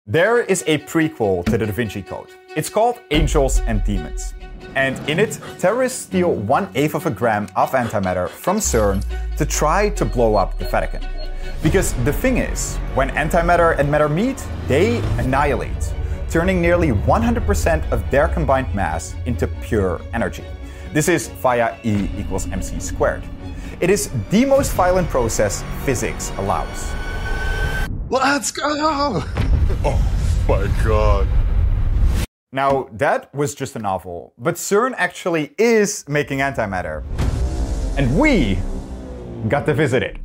There is a prequel to the Da Vinci Code. It's called Angels and Demons. And in it, terrorists steal 1/8 of a gram of antimatter from CERN to try to blow up the Vatican. Because the thing is, when antimatter and matter meet, they annihilate, turning nearly 100% of their combined mass into pure energy. This is via E equals mc squared. It is the most violent process physics allows. Let's go! Oh my god. Now, that was just a novel, but CERN actually is making antimatter. And we got to visit it.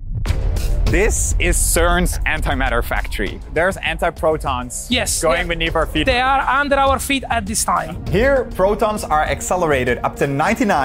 This is CERN's antimatter factory. There's antiprotons going beneath our feet. They are under our feet at this time. Here, protons are accelerated up to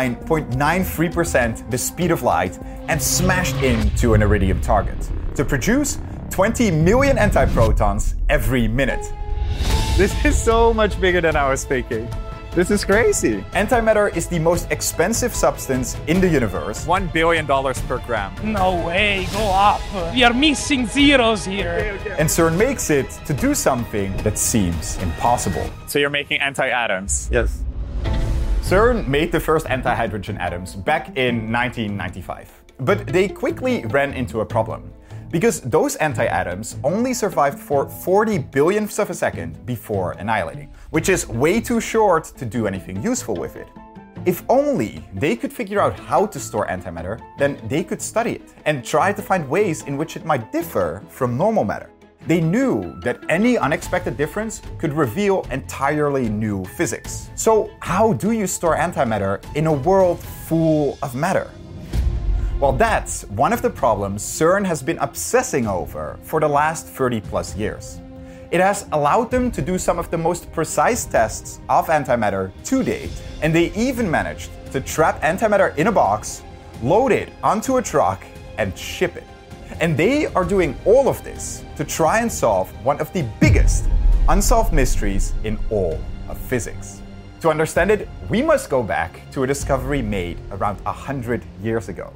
99.93% the speed of light and smashed into an iridium target to produce 20 million antiprotons every minute. This is so much bigger than I was thinking. This is crazy. Antimatter is the most expensive substance in the universe. $1 billion per gram. No way, go up. We are missing zeros here. Okay. And CERN makes it to do something that seems impossible. So you're making anti-atoms? Yes. CERN made the first anti-hydrogen atoms back in 1995. But they quickly ran into a problem. Because those anti-atoms only survived for 40 billionths of a second before annihilating, which is way too short to do anything useful with it. If only they could figure out how to store antimatter, then they could study it and try to find ways in which it might differ from normal matter. They knew that any unexpected difference could reveal entirely new physics. So how do you store antimatter in a world full of matter? Well, that's one of the problems CERN has been obsessing over for the last 30 plus years. It has allowed them to do some of the most precise tests of antimatter to date, and they even managed to trap antimatter in a box, load it onto a truck, and ship it. And they are doing all of this to try and solve one of the biggest unsolved mysteries in all of physics. To understand it, we must go back to a discovery made around 100 years ago.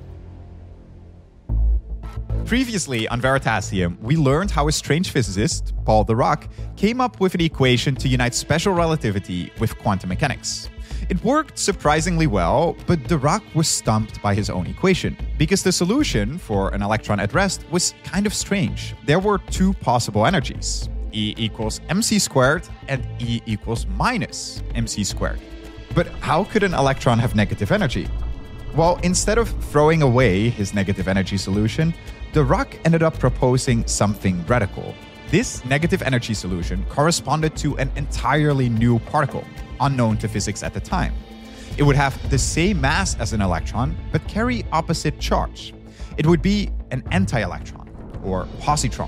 Previously on Veritasium, we learned how a strange physicist, Paul Dirac, came up with an equation to unite special relativity with quantum mechanics. It worked surprisingly well, but Dirac was stumped by his own equation, because the solution for an electron at rest was kind of strange. There were two possible energies, E equals mc squared and E equals minus mc squared. But how could an electron have negative energy? Well, instead of throwing away his negative energy solution, Dirac ended up proposing something radical. This negative energy solution corresponded to an entirely new particle, unknown to physics at the time. It would have the same mass as an electron, but carry opposite charge. It would be an anti-electron, or positron.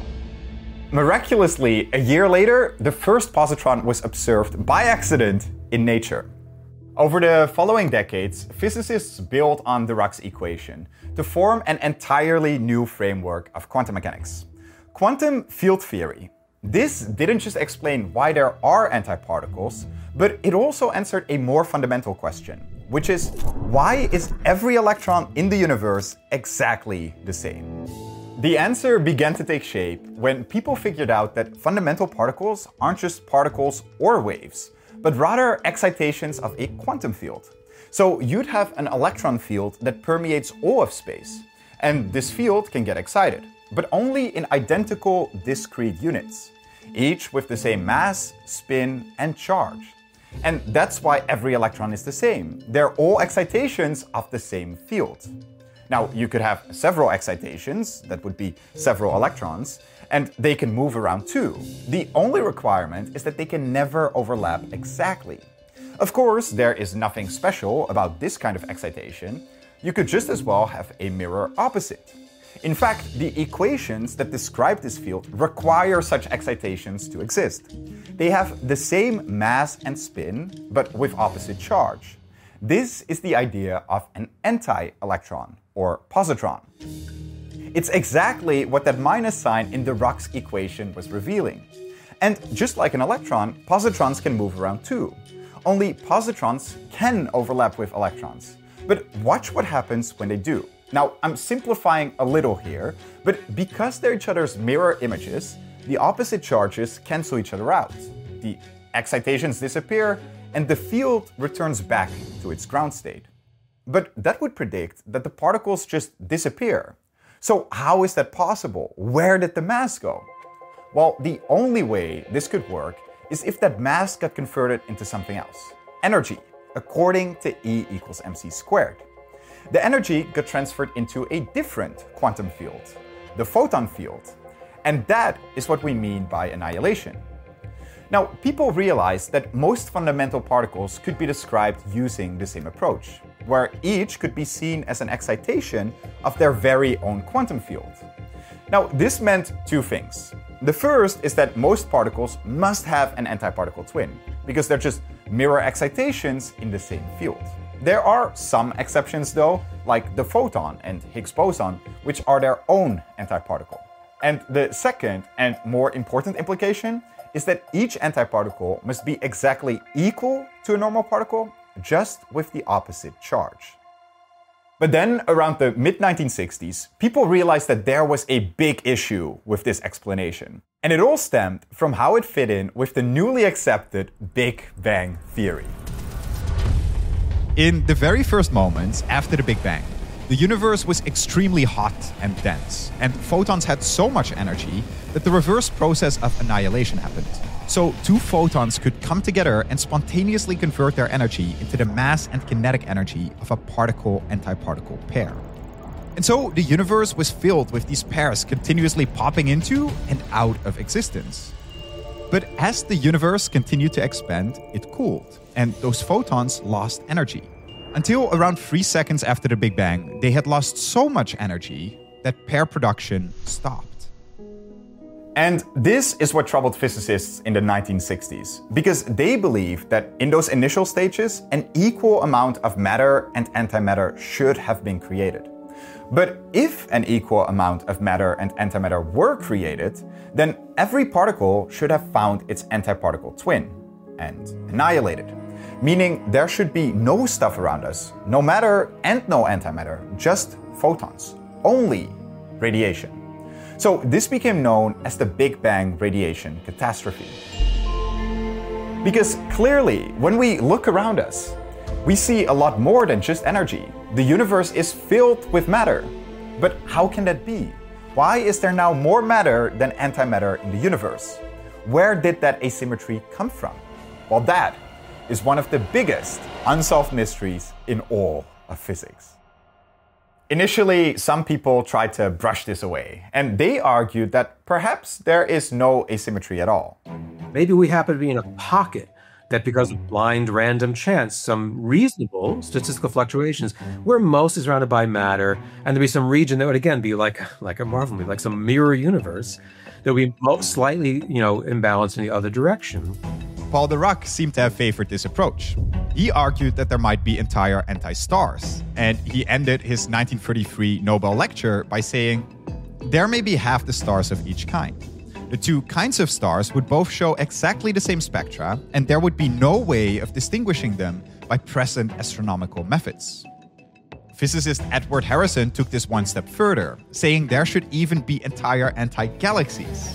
Miraculously, a year later, the first positron was observed by accident in nature. Over the following decades, physicists built on Dirac's equation to form an entirely new framework of quantum mechanics. Quantum field theory. This didn't just explain why there are antiparticles, but it also answered a more fundamental question, which is, why is every electron in the universe exactly the same? The answer began to take shape when people figured out that fundamental particles aren't just particles or waves, but rather excitations of a quantum field. So you'd have an electron field that permeates all of space, and this field can get excited, but only in identical discrete units, each with the same mass, spin, and charge. And that's why every electron is the same. They're all excitations of the same field. Now, you could have several excitations, that would be several electrons, and they can move around too. The only requirement is that they can never overlap exactly. Of course, there is nothing special about this kind of excitation. You could just as well have a mirror opposite. In fact, the equations that describe this field require such excitations to exist. They have the same mass and spin, but with opposite charge. This is the idea of an anti-electron, or positron. It's exactly what that minus sign in Dirac's equation was revealing. And just like an electron, positrons can move around too. Only positrons can overlap with electrons. But watch what happens when they do. Now, I'm simplifying a little here, but because they're each other's mirror images, the opposite charges cancel each other out. The excitations disappear, and the field returns back to its ground state. But that would predict that the particles just disappear. So how is that possible? Where did the mass go? Well, the only way this could work is if that mass got converted into something else. Energy, according to E equals mc squared. The energy got transferred into a different quantum field, the photon field. And that is what we mean by annihilation. Now, people realized that most fundamental particles could be described using the same approach, where each could be seen as an excitation of their very own quantum field. Now, this meant two things. The first is that most particles must have an antiparticle twin, because they're just mirror excitations in the same field. There are some exceptions though, like the photon and Higgs boson, which are their own antiparticle. And the second and more important implication is that each antiparticle must be exactly equal to a normal particle, just with the opposite charge. But then, around the mid-1960s, people realized that there was a big issue with this explanation. And it all stemmed from how it fit in with the newly accepted Big Bang theory. In the very first moments after the Big Bang, the universe was extremely hot and dense, and photons had so much energy that the reverse process of annihilation happened. So two photons could come together and spontaneously convert their energy into the mass and kinetic energy of a particle-antiparticle pair. And so the universe was filled with these pairs continuously popping into and out of existence. But as the universe continued to expand, it cooled, and those photons lost energy. Until around 3 seconds after the Big Bang, they had lost so much energy that pair production stopped. And this is what troubled physicists in the 1960s, because they believed that in those initial stages, an equal amount of matter and antimatter should have been created. But if an equal amount of matter and antimatter were created, then every particle should have found its antiparticle twin and annihilated. Meaning there should be no stuff around us, no matter and no antimatter, just photons, only radiation. So this became known as the Big Bang radiation catastrophe. Because clearly, when we look around us, we see a lot more than just energy. The universe is filled with matter. But how can that be? Why is there now more matter than antimatter in the universe? Where did that asymmetry come from? Well, that is one of the biggest unsolved mysteries in all of physics. Initially, some people tried to brush this away, and they argued that perhaps there is no asymmetry at all. Maybe we happen to be in a pocket that, because of blind random chance, some reasonable statistical fluctuations, where most is surrounded by matter, and there'd be some region that would again be like a Marvel movie, like some mirror universe that would be most slightly, imbalanced in the other direction. Paul Dirac seemed to have favored this approach. He argued that there might be entire anti-stars, and he ended his 1933 Nobel lecture by saying, "There may be half the stars of each kind. The two kinds of stars would both show exactly the same spectra, and there would be no way of distinguishing them by present astronomical methods." Physicist Edward Harrison took this one step further, saying there should even be entire anti-galaxies.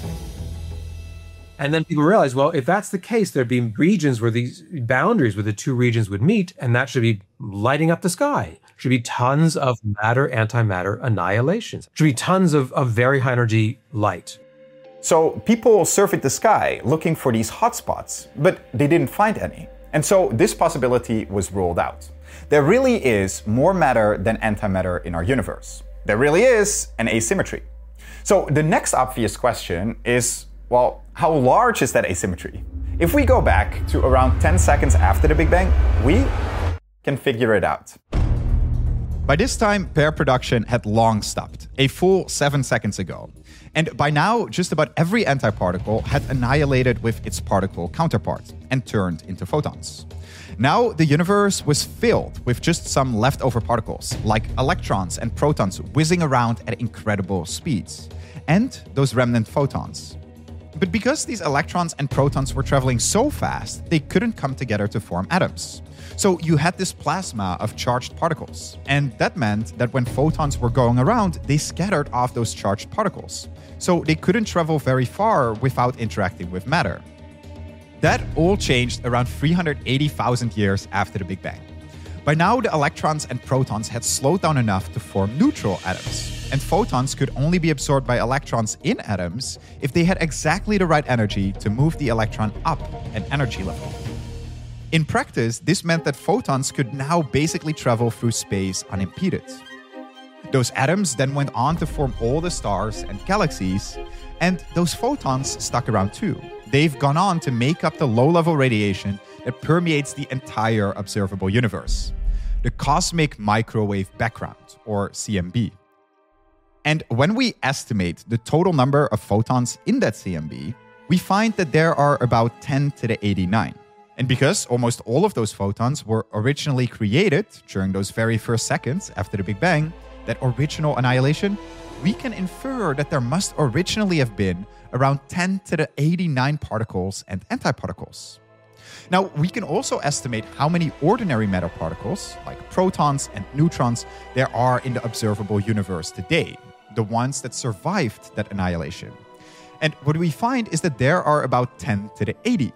And then people realized, well, if that's the case, there'd be regions where these boundaries where the two regions would meet, and that should be lighting up the sky. Should be tons of matter-antimatter annihilations. Should be tons of very high energy light. So people surveyed the sky looking for these hotspots, but they didn't find any. And so this possibility was ruled out. There really is more matter than antimatter in our universe. There really is an asymmetry. So the next obvious question is, well, how large is that asymmetry? If we go back to around 10 seconds after the Big Bang, we can figure it out. By this time, pair production had long stopped, a full 7 seconds ago. And by now, just about every antiparticle had annihilated with its particle counterpart and turned into photons. Now, the universe was filled with just some leftover particles, like electrons and protons whizzing around at incredible speeds, and those remnant photons. But because these electrons and protons were traveling so fast, they couldn't come together to form atoms. So you had this plasma of charged particles. And that meant that when photons were going around, they scattered off those charged particles. So they couldn't travel very far without interacting with matter. That all changed around 380,000 years after the Big Bang. By now, the electrons and protons had slowed down enough to form neutral atoms, and photons could only be absorbed by electrons in atoms if they had exactly the right energy to move the electron up an energy level. In practice, this meant that photons could now basically travel through space unimpeded. Those atoms then went on to form all the stars and galaxies, and those photons stuck around too. They've gone on to make up the low-level radiation that permeates the entire observable universe, the cosmic microwave background, or CMB. And when we estimate the total number of photons in that CMB, we find that there are about 10 to the 89. And because almost all of those photons were originally created during those very first seconds after the Big Bang, that original annihilation, we can infer that there must originally have been around 10 to the 89 particles and antiparticles. Now, we can also estimate how many ordinary matter particles, like protons and neutrons, there are in the observable universe today, the ones that survived that annihilation. And what we find is that there are about 10 to the 80.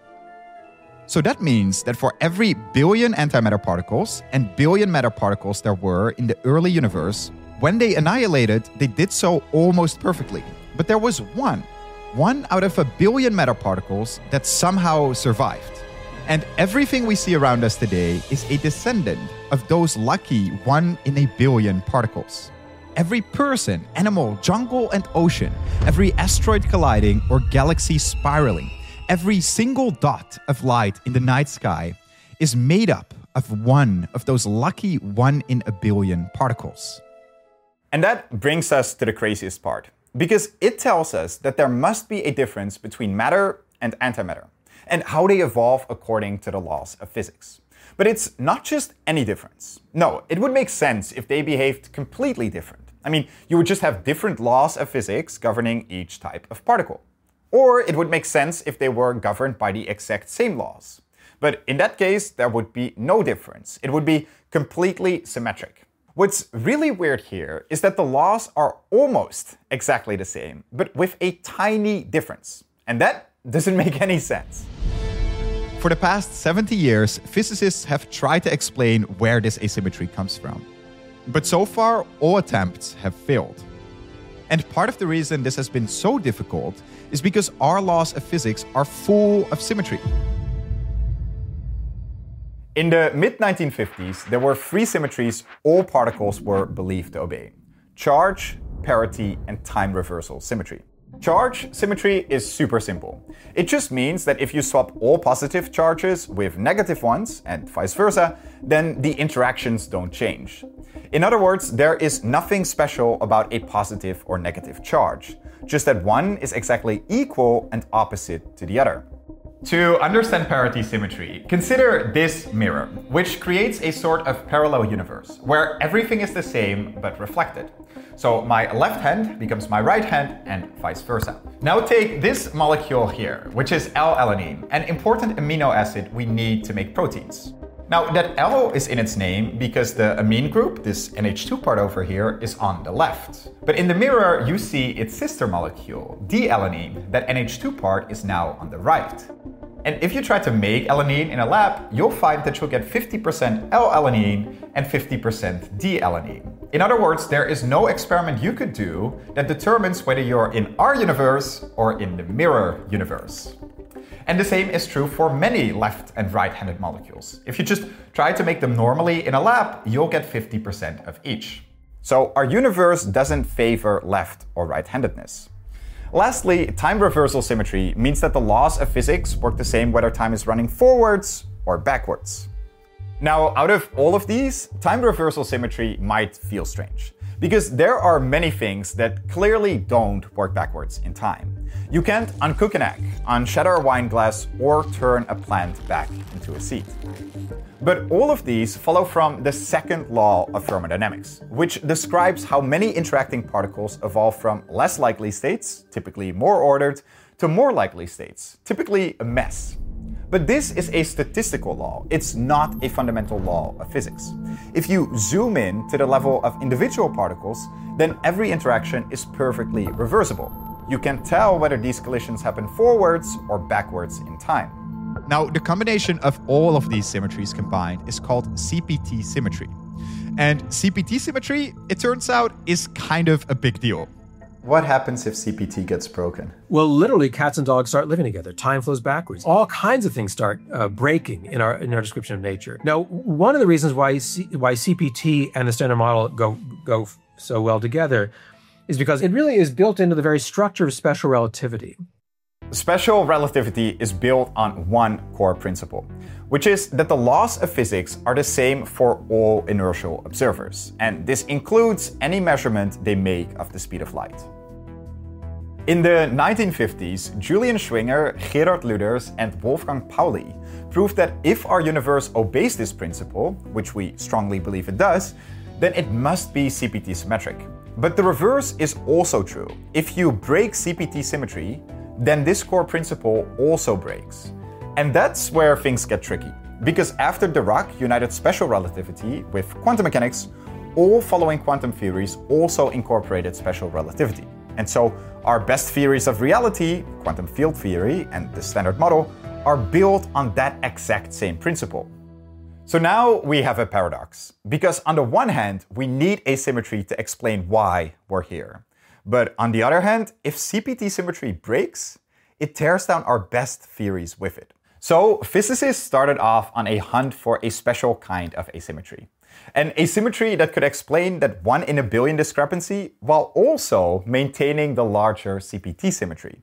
So that means that for every billion antimatter particles and billion matter particles there were in the early universe, when they annihilated, they did so almost perfectly. But there was one out of a billion matter particles that somehow survived. And everything we see around us today is a descendant of those lucky 1 in a billion particles. Every person, animal, jungle, and ocean, every asteroid colliding or galaxy spiraling, every single dot of light in the night sky is made up of one of those lucky 1 in a billion particles. And that brings us to the craziest part, because it tells us that there must be a difference between matter and antimatter, and how they evolve according to the laws of physics. But it's not just any difference. No, it would make sense if they behaved completely different. I mean, you would just have different laws of physics governing each type of particle. Or it would make sense if they were governed by the exact same laws. But in that case, there would be no difference. It would be completely symmetric. What's really weird here is that the laws are almost exactly the same, but with a tiny difference. And that doesn't make any sense. For the past 70 years, physicists have tried to explain where this asymmetry comes from. But so far, all attempts have failed. And part of the reason this has been so difficult is because our laws of physics are full of symmetry. In the mid-1950s, there were 3 symmetries all particles were believed to obey: charge, parity, and time reversal symmetry. Charge symmetry is super simple. It just means that if you swap all positive charges with negative ones, and vice versa, then the interactions don't change. In other words, there is nothing special about a positive or negative charge, just that one is exactly equal and opposite to the other. To understand parity symmetry, consider this mirror, which creates a sort of parallel universe, where everything is the same but reflected. So my left hand becomes my right hand and vice versa. Now take this molecule here, which is L-alanine, an important amino acid we need to make proteins. Now that L is in its name because the amine group, this NH2 part over here, is on the left. But in the mirror you see its sister molecule, D-alanine, that NH2 part is now on the right. And if you try to make alanine in a lab, you'll find that you'll get 50% L-alanine and 50% D-alanine. In other words, there is no experiment you could do that determines whether you're in our universe or in the mirror universe. And the same is true for many left and right-handed molecules. If you just try to make them normally in a lab, you'll get 50% of each. So our universe doesn't favor left or right-handedness. Lastly, time reversal symmetry means that the laws of physics work the same whether time is running forwards or backwards. Now, out of all of these, time reversal symmetry might feel strange, because there are many things that clearly don't work backwards in time. You can't uncook an egg, unshatter a wine glass, or turn a plant back into a seed. But all of these follow from the second law of thermodynamics, which describes how many interacting particles evolve from less likely states, typically more ordered, to more likely states, typically a mess. But this is a statistical law. It's not a fundamental law of physics. If you zoom in to the level of individual particles, then every interaction is perfectly reversible. You can tell whether these collisions happen forwards or backwards in time. Now, the combination of all of these symmetries combined is called CPT symmetry. And CPT symmetry, it turns out, is kind of a big deal. What happens if CPT gets broken? Well, literally, cats and dogs start living together. Time flows backwards. All kinds of things start breaking in our description of nature. Now, one of the reasons why CPT and the standard model go so well together is because it really is built into the very structure of special relativity. Special relativity is built on one core principle, which is that the laws of physics are the same for all inertial observers, and this includes any measurement they make of the speed of light. In the 1950s, Julian Schwinger, Gerhard Luders, and Wolfgang Pauli proved that if our universe obeys this principle, which we strongly believe it does, then it must be CPT symmetric. But the reverse is also true. If you break CPT symmetry, then this core principle also breaks. And that's where things get tricky. Because after Dirac united special relativity with quantum mechanics, all following quantum theories also incorporated special relativity. And so our best theories of reality, quantum field theory and the standard model, are built on that exact same principle. So now we have a paradox. Because on the one hand, we need asymmetry to explain why we're here. But on the other hand, if CPT symmetry breaks, it tears down our best theories with it. So physicists started off on a hunt for a special kind of asymmetry. An asymmetry that could explain that 1 in a billion discrepancy while also maintaining the larger CPT symmetry.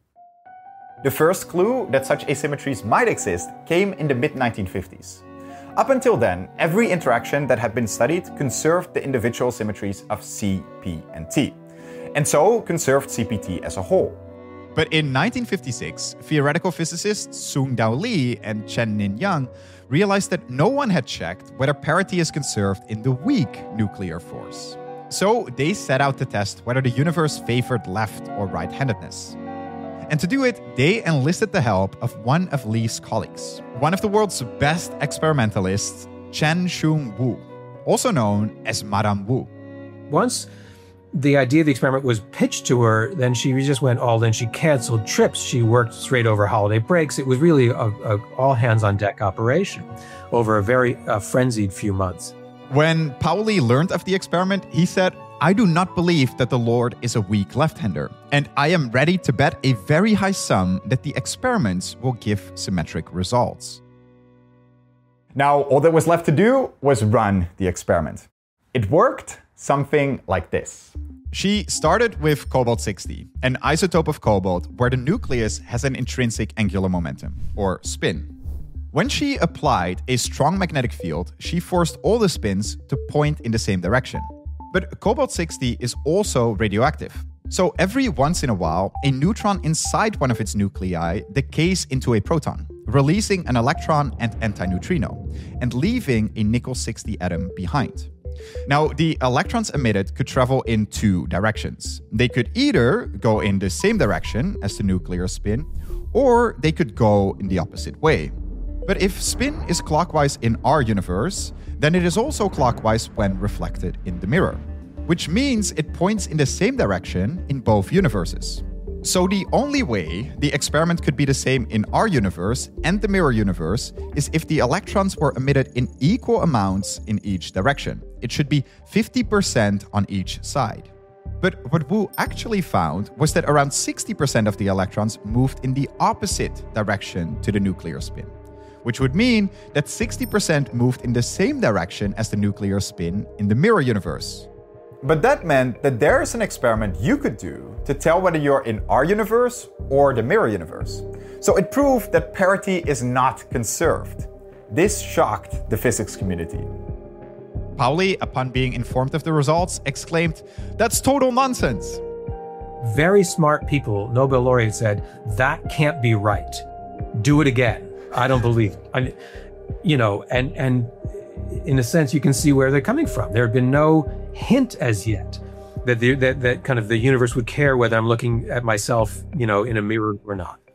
The first clue that such asymmetries might exist came in the mid-1950s. Up until then, every interaction that had been studied conserved the individual symmetries of C, P, and T, and so conserved CPT as a whole. But in 1956, theoretical physicists Soong-Dao Lee and Chen-Nin Yang realized that no one had checked whether parity is conserved in the weak nuclear force. So they set out to test whether the universe favored left or right-handedness. And to do it, they enlisted the help of one of Lee's colleagues, one of the world's best experimentalists, Chen-Hsun Wu, also known as Madame Wu. Once the idea of the experiment was pitched to her, then she just went all in. She canceled trips. She worked straight over holiday breaks. It was really a all hands on deck operation over a very frenzied few months. When Pauli learned of the experiment, he said, "I do not believe that the Lord is a weak left-hander, and I am ready to bet a very high sum that the experiments will give symmetric results." Now, all that was left to do was run the experiment. It worked something like this. She started with cobalt-60, an isotope of cobalt where the nucleus has an intrinsic angular momentum, or spin. When she applied a strong magnetic field, she forced all the spins to point in the same direction. But cobalt-60 is also radioactive. So every once in a while, a neutron inside one of its nuclei decays into a proton, releasing an electron and antineutrino, and leaving a nickel-60 atom behind. Now, the electrons emitted could travel in two directions. They could either go in the same direction as the nuclear spin, or they could go in the opposite way. But if spin is clockwise in our universe, then it is also clockwise when reflected in the mirror, which means it points in the same direction in both universes. So the only way the experiment could be the same in our universe and the mirror universe is if the electrons were emitted in equal amounts in each direction. It should be 50% on each side. But what Wu actually found was that around 60% of the electrons moved in the opposite direction to the nuclear spin, which would mean that 60% moved in the same direction as the nuclear spin in the mirror universe. But that meant that there is an experiment you could do to tell whether you're in our universe or the mirror universe. So it proved that parity is not conserved. This shocked the physics community. Pauli, upon being informed of the results, exclaimed, "That's total nonsense." Very smart people, Nobel laureate, said, "That can't be right. Do it again. I don't believe it." And in a sense, you can see where they're coming from. There had been no hint as yet that kind of the universe would care whether I'm looking at myself, in a mirror or not.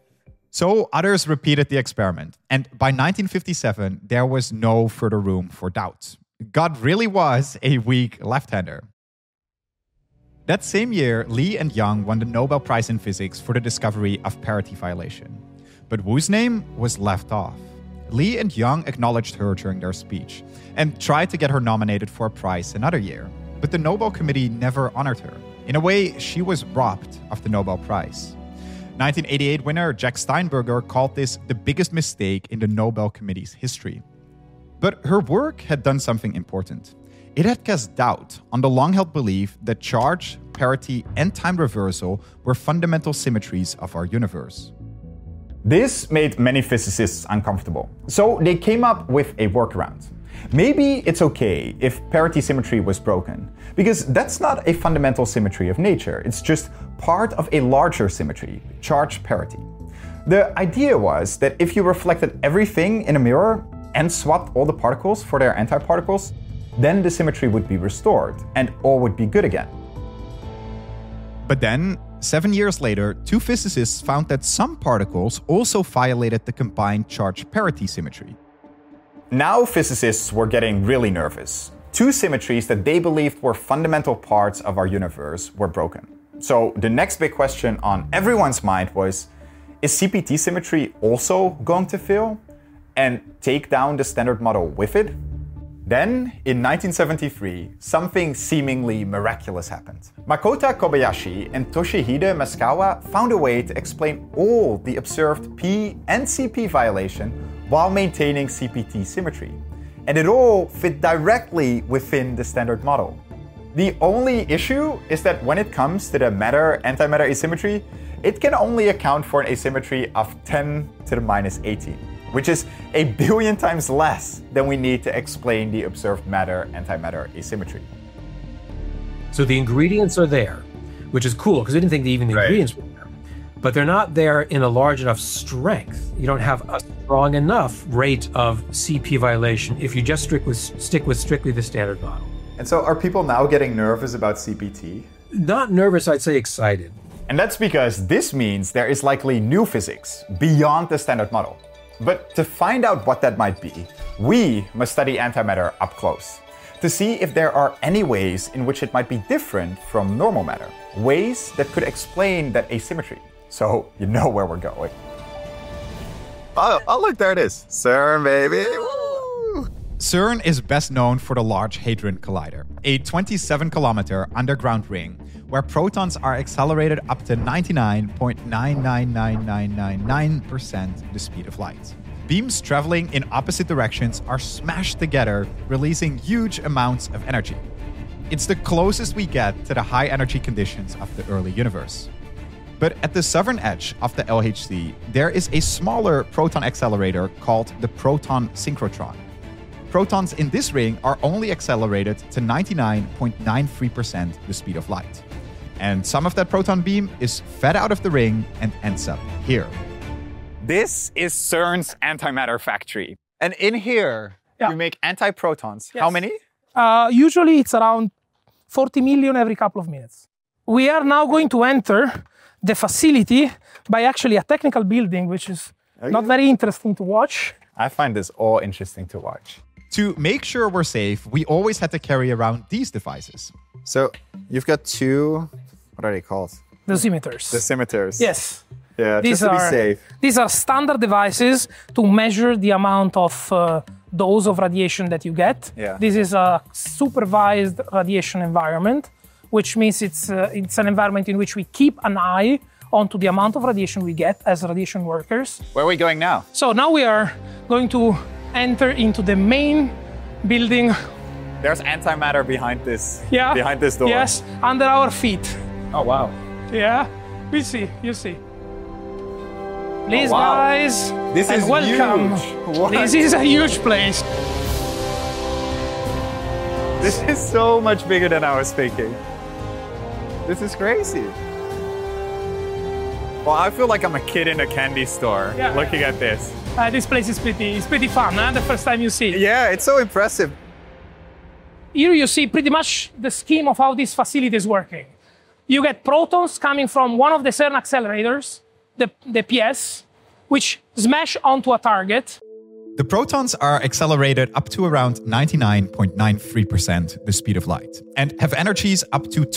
So others repeated the experiment, and by 1957, there was no further room for doubt. God really was a weak left-hander. That same year, Lee and Young won the Nobel Prize in Physics for the discovery of parity violation. But Wu's name was left off. Lee and Young acknowledged her during their speech and tried to get her nominated for a prize another year, but the Nobel Committee never honored her. In a way, she was robbed of the Nobel Prize. 1988 winner Jack Steinberger called this the biggest mistake in the Nobel Committee's history. But her work had done something important. It had cast doubt on the long-held belief that charge, parity, and time reversal were fundamental symmetries of our universe. This made many physicists uncomfortable, so they came up with a workaround. Maybe it's okay if parity symmetry was broken, because that's not a fundamental symmetry of nature, it's just part of a larger symmetry, charge parity. The idea was that if you reflected everything in a mirror and swapped all the particles for their antiparticles, then the symmetry would be restored and all would be good again. But then, 7 years later, two physicists found that some particles also violated the combined charge parity symmetry. Now physicists were getting really nervous. Two symmetries that they believed were fundamental parts of our universe were broken. So the next big question on everyone's mind was, is CPT symmetry also going to fail and take down the Standard Model with it? Then, in 1973, something seemingly miraculous happened. Makota Kobayashi and Toshihide Masukawa found a way to explain all the observed P and CP violation while maintaining CPT symmetry. And it all fit directly within the Standard Model. The only issue is that when it comes to the matter-antimatter asymmetry, it can only account for an asymmetry of 10 to the minus 18. Which is a billion times less than we need to explain the observed matter-antimatter asymmetry. So the ingredients are there, which is cool, because we didn't think that even the ingredients were there. But they're not there in a large enough strength. You don't have a strong enough rate of CP violation if you just stick with strictly the Standard Model. And so are people now getting nervous about CPT? Not nervous, I'd say excited. And that's because this means there is likely new physics beyond the Standard Model. But to find out what that might be, we must study antimatter up close to see if there are any ways in which it might be different from normal matter, ways that could explain that asymmetry. So you know where we're going. Oh, look, there it is. CERN, baby. Woo! CERN is best known for the Large Hadron Collider, a 27-kilometer underground ring where protons are accelerated up to 99.999999% the speed of light. Beams traveling in opposite directions are smashed together, releasing huge amounts of energy. It's the closest we get to the high energy conditions of the early universe. But at the southern edge of the LHC, there is a smaller proton accelerator called the proton synchrotron. Protons in this ring are only accelerated to 99.93% the speed of light. And some of that proton beam is fed out of the ring and ends up here. This is CERN's antimatter factory. And in here, you make antiprotons. Yes. How many? Usually it's around 40 million every couple of minutes. We are now going to enter the facility by actually a technical building, which is not very interesting to watch. I find this all interesting to watch. To make sure we're safe, we always had to carry around these devices. So you've got two, what are they called? Dosimeters. Dosimeters. Yes. Yeah, just to be safe. These are standard devices to measure the amount of dose of radiation that you get. Yeah. This is a supervised radiation environment, which means it's an environment in which we keep an eye onto the amount of radiation we get as radiation workers. Where are we going now? So now we are going to enter into the main building. There's antimatter behind this. Yeah. Behind this door. Yes, under our feet. Oh, wow. Yeah, we see, you see. Please, wow. guys, This and is welcome. huge. What? This is a huge place. This is so much bigger than I was thinking. This is crazy. Well, I feel like I'm a kid in a candy store looking at this. This place is pretty fun, huh? The first time you see it. Yeah, it's so impressive. Here you see pretty much the scheme of how this facility is working. You get protons coming from one of the CERN accelerators, the PS, which smash onto a target. The protons are accelerated up to around 99.93% the speed of light and have energies up to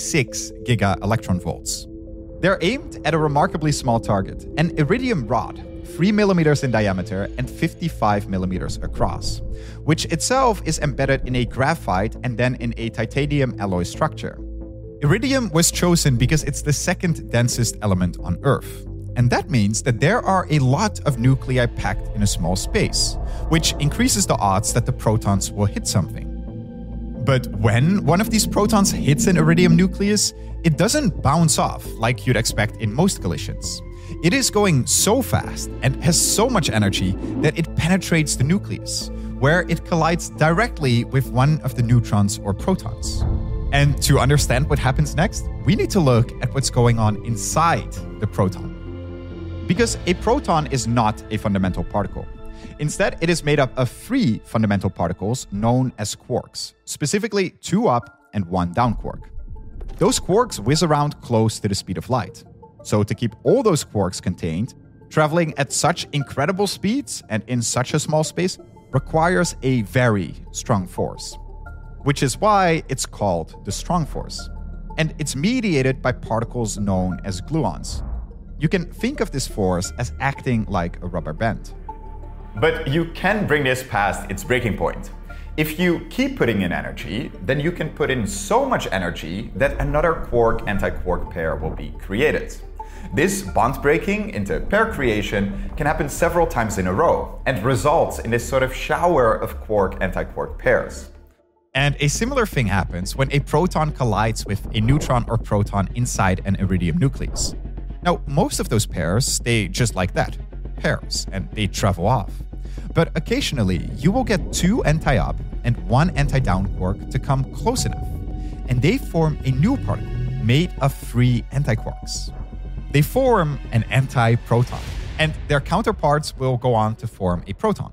26 giga-electronvolts. They're aimed at a remarkably small target, an iridium rod, 3 millimeters in diameter and 55 millimeters across, which itself is embedded in a graphite and then in a titanium alloy structure. Iridium was chosen because it's the second densest element on Earth. And that means that there are a lot of nuclei packed in a small space, which increases the odds that the protons will hit something. But when one of these protons hits an iridium nucleus, it doesn't bounce off like you'd expect in most collisions. It is going so fast and has so much energy that it penetrates the nucleus, where it collides directly with one of the neutrons or protons. And to understand what happens next, we need to look at what's going on inside the proton. Because a proton is not a fundamental particle. Instead, it is made up of 3 fundamental particles known as quarks, specifically 2 up and 1 down quark. Those quarks whiz around close to the speed of light. So to keep all those quarks contained, traveling at such incredible speeds and in such a small space requires a very strong force, which is why it's called the strong force. And it's mediated by particles known as gluons. You can think of this force as acting like a rubber band. But you can bring this past its breaking point. If you keep putting in energy, then you can put in so much energy that another quark-antiquark pair will be created. This bond breaking into pair creation can happen several times in a row and results in this sort of shower of quark-antiquark pairs. And a similar thing happens when a proton collides with a neutron or proton inside an iridium nucleus. Now, most of those pairs stay just like that, pairs, and they travel off. But occasionally, you will get 2 anti-up and 1 anti-down quark to come close enough, and they form a new particle made of 3 antiquarks. They form an anti-proton, and their counterparts will go on to form a proton.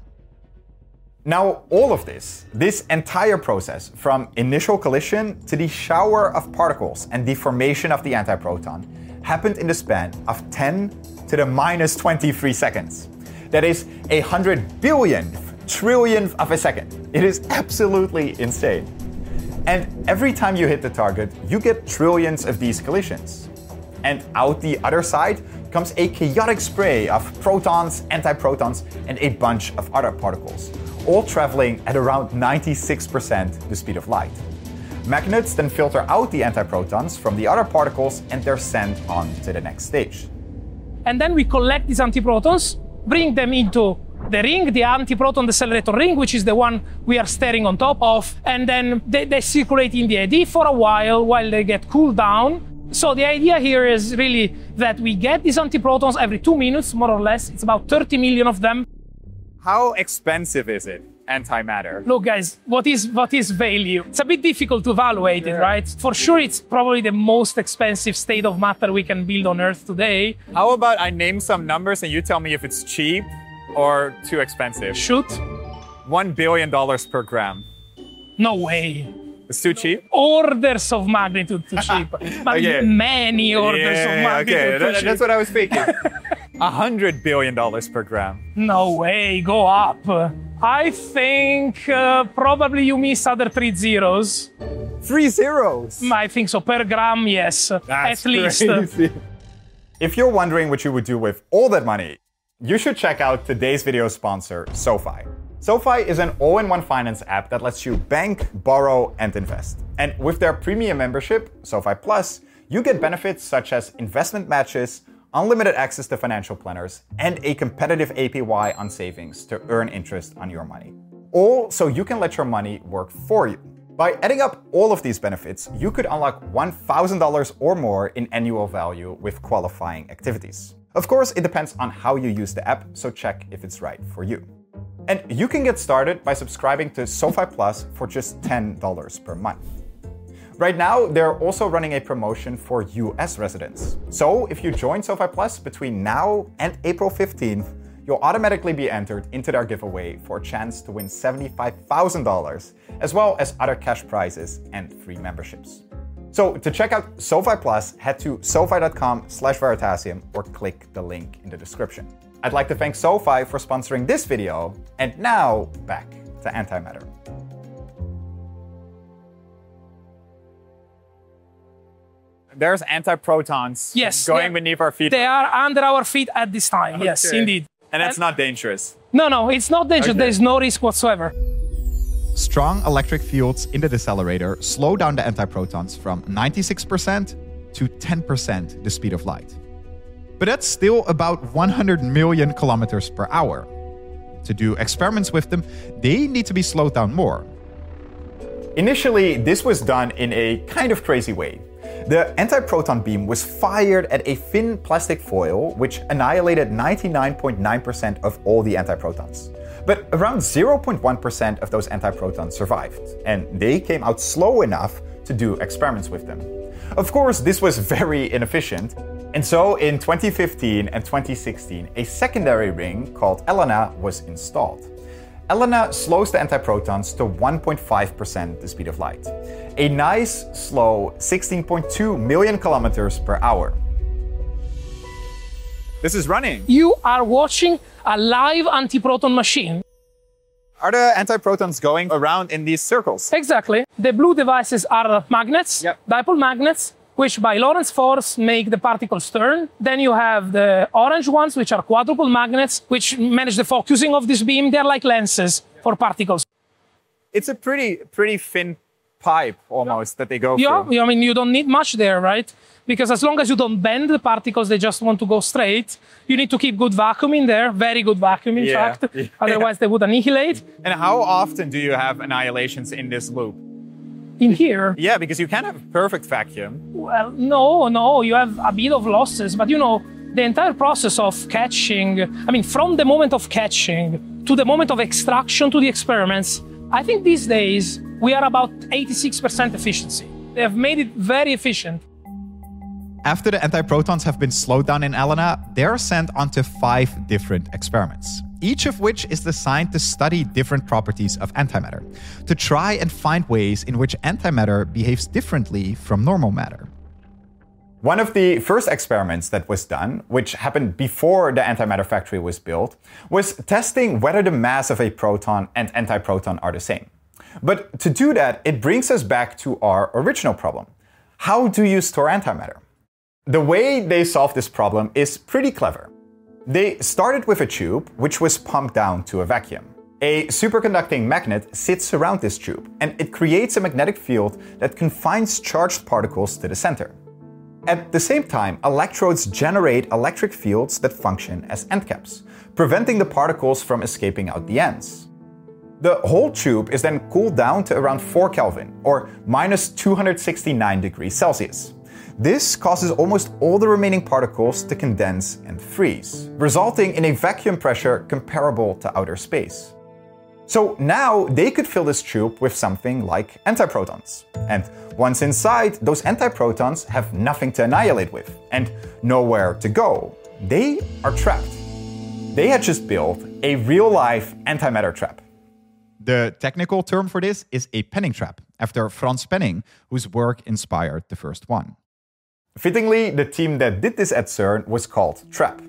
Now, all of this entire process, from initial collision to the shower of particles and the formation of the antiproton, happened in the span of 10 to the minus 23 seconds. That is 100 billionth trillionth of a second. It is absolutely insane. And every time you hit the target, you get trillions of these collisions. And out the other side comes a chaotic spray of protons, antiprotons, and a bunch of other particles, all traveling at around 96% the speed of light. Magnets then filter out the antiprotons from the other particles and they're sent on to the next stage. And then we collect these antiprotons, bring them into the ring, the antiproton decelerator ring, which is the one we are staring on top of, and then they circulate in the ID for a while they get cooled down. So the idea here is really that we get these antiprotons every 2 minutes, more or less. It's about 30 million of them. How expensive is it, antimatter? Look, guys, what is value? It's a bit difficult to evaluate it, right? For sure, it's probably the most expensive state of matter we can build on Earth today. How about I name some numbers and you tell me if it's cheap or too expensive? Shoot. $1 billion per gram. No way. It's too cheap? Orders of magnitude too cheap. But Okay. many orders of magnitude too cheap. That's what I was thinking. $100 billion per gram. No way, go up. I think probably you miss other 3 zeros. 3 zeros. I think so, per gram, yes. That's at least. crazy. If you're wondering what you would do with all that money, you should check out today's video sponsor, SoFi. SoFi is an all-in-one finance app that lets you bank, borrow, and invest. And with their premium membership, SoFi Plus, you get benefits such as investment matches, unlimited access to financial planners, and a competitive APY on savings to earn interest on your money. All so you can let your money work for you. By adding up all of these benefits, you could unlock $1,000 or more in annual value with qualifying activities. Of course, it depends on how you use the app, so check if it's right for you. And you can get started by subscribing to SoFi Plus for just $10 per month. Right now, they're also running a promotion for US residents. So if you join SoFi Plus between now and April 15th, you'll automatically be entered into their giveaway for a chance to win $75,000, as well as other cash prizes and free memberships. So to check out SoFi Plus, head to sofi.com/Veritasium or click the link in the description. I'd like to thank SoFi for sponsoring this video, and now back to antimatter. There's antiprotons going beneath our feet. They are under our feet at this time. Yes, indeed. And it's not dangerous. No, it's not dangerous. Okay. There's no risk whatsoever. Strong electric fields in the decelerator slow down the antiprotons from 96% to 10% the speed of light. But that's still about 100 million kilometers per hour. To do experiments with them, they need to be slowed down more. Initially, this was done in a kind of crazy way. The antiproton beam was fired at a thin plastic foil, which annihilated 99.9% of all the antiprotons. But around 0.1% of those antiprotons survived, and they came out slow enough to do experiments with them. Of course, this was very inefficient, and so in 2015 and 2016, a secondary ring called ELENA was installed. ELENA slows the antiprotons to 1.5% the speed of light. A nice, slow 16.2 million kilometers per hour. This is running. You are watching a live antiproton machine. Are the antiprotons going around in these circles? Exactly. The blue devices are magnets, dipole magnets, which by Lorentz force make the particles turn. Then you have the orange ones, which are quadruple magnets, which manage the focusing of this beam. They're like lenses for particles. It's a pretty thin pipe almost that they go through. Yeah, I mean, you don't need much there, right? Because as long as you don't bend the particles, they just want to go straight. You need to keep good vacuum in there, very good vacuum, in fact. Otherwise, they would annihilate. And how often do you have annihilations in this loop? In here? Yeah, because you can't have perfect vacuum. Well, no, you have a bit of losses, but you know, the entire process of catching, I mean, from the moment of catching to the moment of extraction to the experiments, I think these days we are about 86% efficiency. They have made it very efficient. After the antiprotons have been slowed down in ELENA, they're sent onto 5 different experiments, each of which is designed to study different properties of antimatter, to try and find ways in which antimatter behaves differently from normal matter. One of the first experiments that was done, which happened before the antimatter factory was built, was testing whether the mass of a proton and antiproton are the same. But to do that, it brings us back to our original problem. How do you store antimatter? The way they solved this problem is pretty clever. They started with a tube which was pumped down to a vacuum. A superconducting magnet sits around this tube, and it creates a magnetic field that confines charged particles to the center. At the same time, electrodes generate electric fields that function as end caps, preventing the particles from escaping out the ends. The whole tube is then cooled down to around 4 Kelvin, or minus 269 degrees Celsius. This causes almost all the remaining particles to condense and freeze, resulting in a vacuum pressure comparable to outer space. So now they could fill this tube with something like antiprotons. And once inside, those antiprotons have nothing to annihilate with and nowhere to go. They are trapped. They had just built a real-life antimatter trap. The technical term for this is a Penning trap, after Frans Penning, whose work inspired the first one. Fittingly, the team that did this at CERN was called TRAP.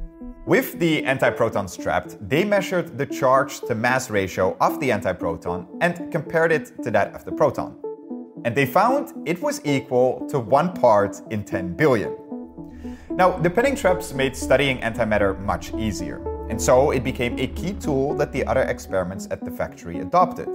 With the antiprotons trapped, they measured the charge to mass ratio of the antiproton and compared it to that of the proton. And they found it was equal to 1 part in 10 billion. Now, the Penning traps made studying antimatter much easier, and so it became a key tool that the other experiments at the factory adopted.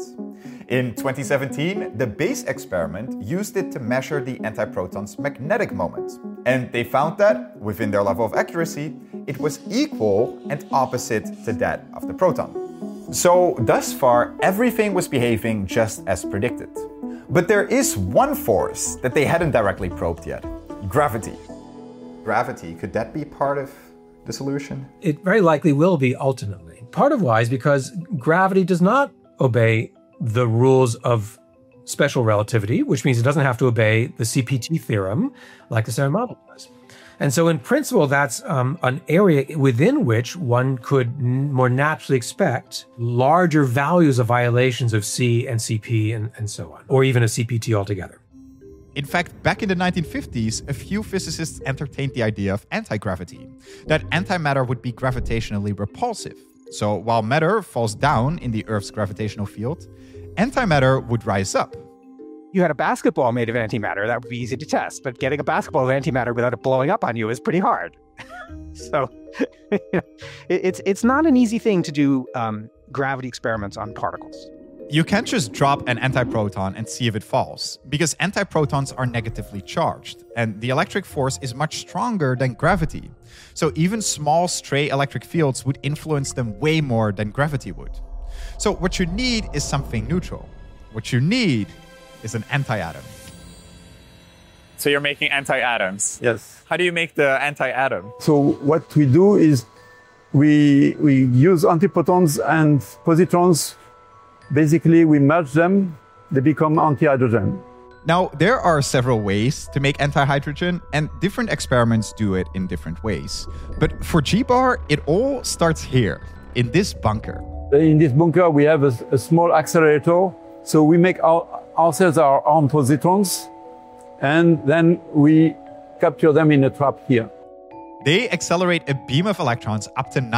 In 2017, the BASE experiment used it to measure the antiproton's magnetic moment, and they found that, within their level of accuracy, it was equal and opposite to that of the proton. So, thus far, everything was behaving just as predicted. But there is one force that they hadn't directly probed yet: gravity. Gravity, could that be part of the solution? It very likely will be ultimately. Part of why is because gravity does not obey the rules of special relativity, which means it doesn't have to obey the CPT theorem like the CERN model does. And so in principle, that's an area within which one could more naturally expect larger values of violations of C and CP and so on, or even a CPT altogether. In fact, back in the 1950s, a few physicists entertained the idea of anti-gravity, that antimatter would be gravitationally repulsive. So while matter falls down in the Earth's gravitational field, antimatter would rise up. You had a basketball made of antimatter, that would be easy to test, but getting a basketball of antimatter without it blowing up on you is pretty hard. So it's not an easy thing to do gravity experiments on particles. You can't just drop an antiproton and see if it falls, because antiprotons are negatively charged, and the electric force is much stronger than gravity. So even small stray electric fields would influence them way more than gravity would. So what you need is something neutral. What you need is an anti-atom. So you're making anti-atoms. Yes. How do you make the anti-atom? So what we do is we use antiprotons and positrons. Basically, we merge them, they become antihydrogen. Now, there are several ways to make antihydrogen, and different experiments do it in different ways. But for G-Bar, it all starts here, in this bunker. In this bunker, we have a small accelerator. So we make ourselves our own positrons, and then we capture them in a trap here. They accelerate a beam of electrons up to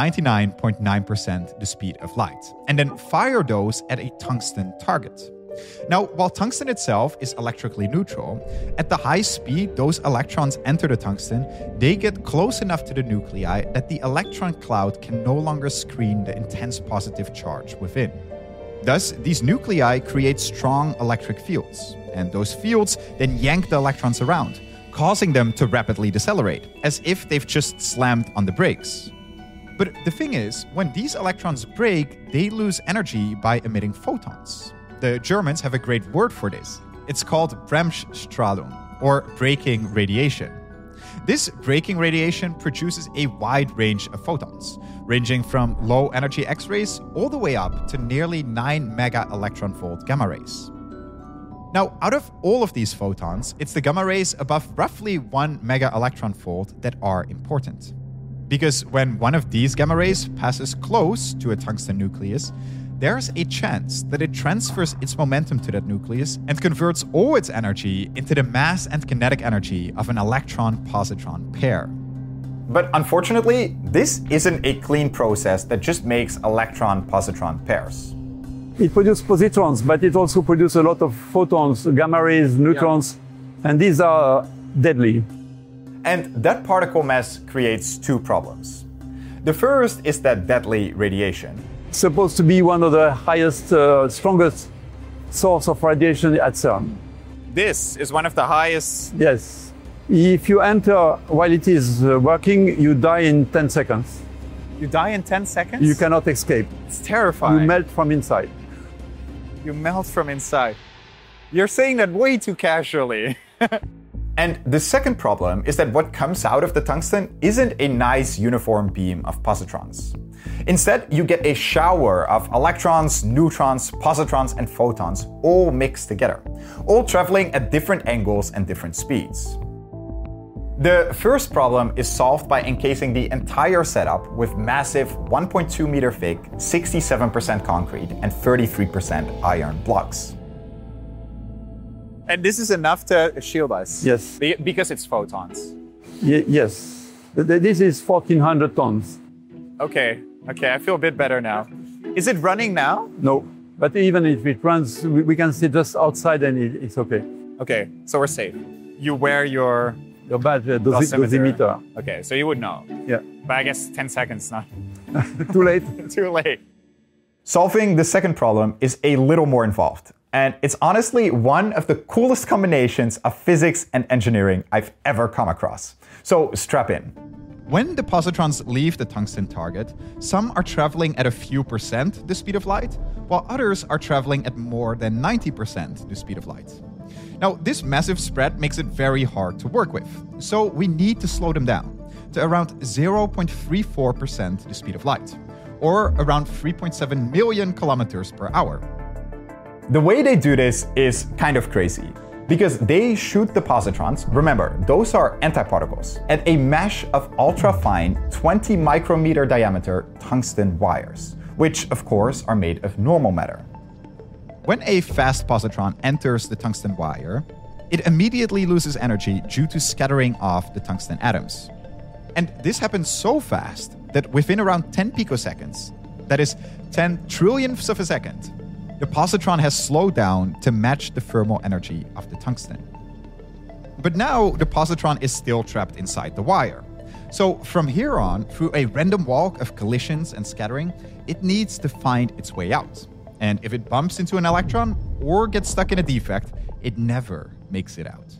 99.9% the speed of light, and then fire those at a tungsten target. Now, while tungsten itself is electrically neutral, at the high speed those electrons enter the tungsten, they get close enough to the nuclei that the electron cloud can no longer screen the intense positive charge within. Thus, these nuclei create strong electric fields, and those fields then yank the electrons around, causing them to rapidly decelerate, as if they've just slammed on the brakes. But the thing is, when these electrons break, they lose energy by emitting photons. The Germans have a great word for this. It's called Bremsstrahlung, or braking radiation. This braking radiation produces a wide range of photons, ranging from low-energy X-rays all the way up to nearly 9 mega-electron-volt gamma rays. Now, out of all of these photons, it's the gamma rays above roughly 1 mega-electron-volt that are important. Because when one of these gamma rays passes close to a tungsten nucleus, there's a chance that it transfers its momentum to that nucleus and converts all its energy into the mass and kinetic energy of an electron-positron pair. But unfortunately, this isn't a clean process that just makes electron-positron pairs. It produces positrons, but it also produces a lot of photons, gamma rays, neutrons, and these are deadly. And that particle mass creates two problems. The first is that deadly radiation. It's supposed to be one of the highest, strongest source of radiation at CERN. This is one of the highest. Yes. If you enter while it is working, you die in 10 seconds. You die in 10 seconds? You cannot escape. It's terrifying. You melt from inside. You melt from inside. You're saying that way too casually. And the second problem is that what comes out of the tungsten isn't a nice uniform beam of positrons. Instead, you get a shower of electrons, neutrons, positrons, and photons all mixed together, all traveling at different angles and different speeds. The first problem is solved by encasing the entire setup with massive 1.2 meter thick, 67% concrete and 33% iron blocks. And this is enough to shield us? Yes. Because it's photons? Yes. This is 1,400 tons. Okay, I feel a bit better now. Is it running now? No, but even if it runs, we can see just outside and it's okay. Okay, so we're safe. You wear your badge, dosimeter. Okay, so you would know. Yeah. But I guess 10 seconds, not Too late. too late. Solving the second problem is a little more involved. And it's honestly one of the coolest combinations of physics and engineering I've ever come across. So strap in. When the positrons leave the tungsten target, some are traveling at a few percent the speed of light, while others are traveling at more than 90% the speed of light. Now, this massive spread makes it very hard to work with, so we need to slow them down to around 0.34% the speed of light, or around 3.7 million kilometers per hour. The way they do this is kind of crazy, because they shoot the positrons, remember, those are antiparticles, at a mesh of ultra-fine 20 micrometer diameter tungsten wires, which of course are made of normal matter. When a fast positron enters the tungsten wire, it immediately loses energy due to scattering off the tungsten atoms. And this happens so fast that within around 10 picoseconds, that is 10 trillionths of a second, the positron has slowed down to match the thermal energy of the tungsten. But now the positron is still trapped inside the wire. So from here on, through a random walk of collisions and scattering, it needs to find its way out. And if it bumps into an electron or gets stuck in a defect, it never makes it out.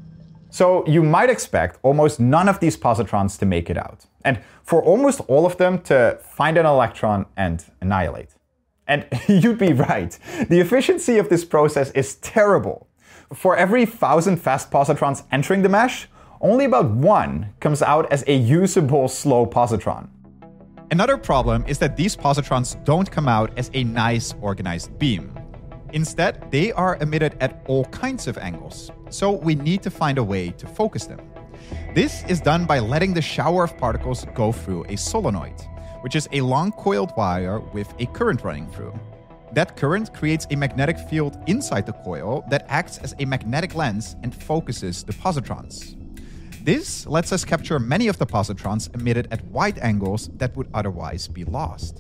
So you might expect almost none of these positrons to make it out, and for almost all of them to find an electron and annihilate. And you'd be right. The efficiency of this process is terrible. For every 1,000 fast positrons entering the mesh, only about 1 comes out as a usable slow positron. Another problem is that these positrons don't come out as a nice organized beam. Instead, they are emitted at all kinds of angles, so we need to find a way to focus them. This is done by letting the shower of particles go through a solenoid, which is a long coiled wire with a current running through. That current creates a magnetic field inside the coil that acts as a magnetic lens and focuses the positrons. This lets us capture many of the positrons emitted at wide angles that would otherwise be lost.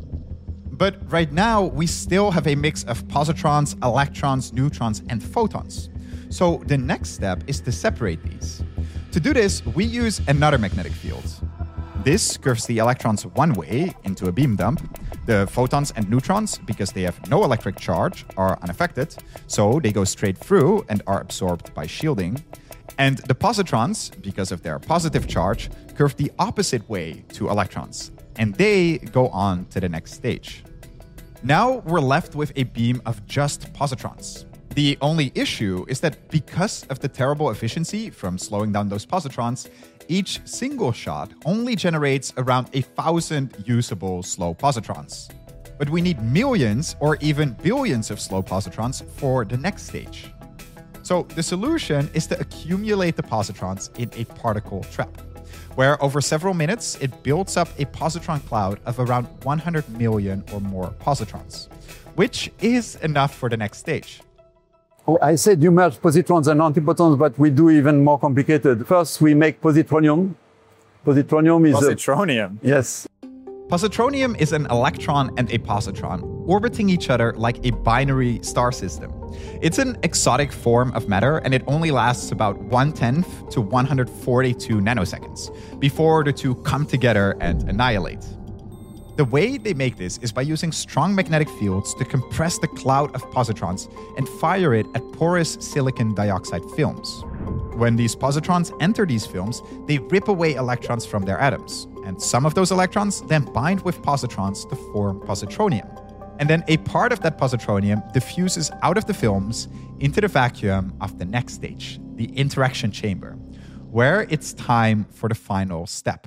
But right now, we still have a mix of positrons, electrons, neutrons, and photons. So the next step is to separate these. To do this, we use another magnetic field. This curves the electrons one way into a beam dump. The photons and neutrons, because they have no electric charge, are unaffected, so they go straight through and are absorbed by shielding. And the positrons, because of their positive charge, curve the opposite way to electrons, and they go on to the next stage. Now we're left with a beam of just positrons. The only issue is that because of the terrible efficiency from slowing down those positrons, each single shot only generates around 1,000 usable slow positrons. But we need millions or even billions of slow positrons for the next stage. So the solution is to accumulate the positrons in a particle trap, where over several minutes it builds up a positron cloud of around 100 million or more positrons, which is enough for the next stage. Oh, I said you merge positrons and antiprotons, but we do even more complicated. First, we make positronium. Positronium is Positronium? Yes. Positronium is an electron and a positron orbiting each other like a binary star system. It's an exotic form of matter, and it only lasts about 1/10 to 142 nanoseconds before the two come together and annihilate. The way they make this is by using strong magnetic fields to compress the cloud of positrons and fire it at porous silicon dioxide films. When these positrons enter these films, they rip away electrons from their atoms, and some of those electrons then bind with positrons to form positronium. And then a part of that positronium diffuses out of the films into the vacuum of the next stage, the interaction chamber, where it's time for the final step.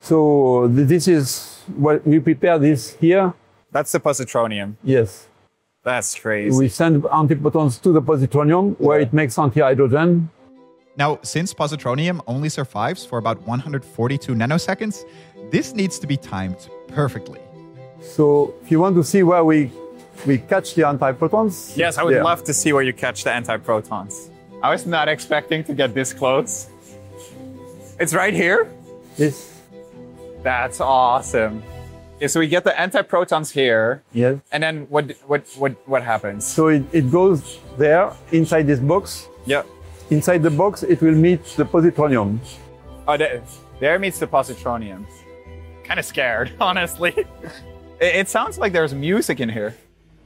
So this is what we prepare this here. That's the positronium. Yes. That's crazy. We send antiprotons to the positronium where it makes antihydrogen. Now, since positronium only survives for about 142 nanoseconds, this needs to be timed perfectly. So if you want to see where we catch the antiprotons. Yes, I would love to see where you catch the antiprotons. I was not expecting to get this close. It's right here? Yes. That's awesome. Yeah, so we get the antiprotons here. Yes. And then what happens? So it goes there inside this box. Yep. Inside the box, it will meet the positronium. Oh, there meets the positronium. Kind of scared, honestly. It sounds like there's music in here.